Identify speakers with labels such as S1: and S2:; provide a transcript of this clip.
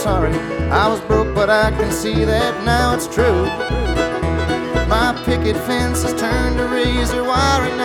S1: sorry I was broke, but I can see that now it's true. My picket fence has turned to razor wire, and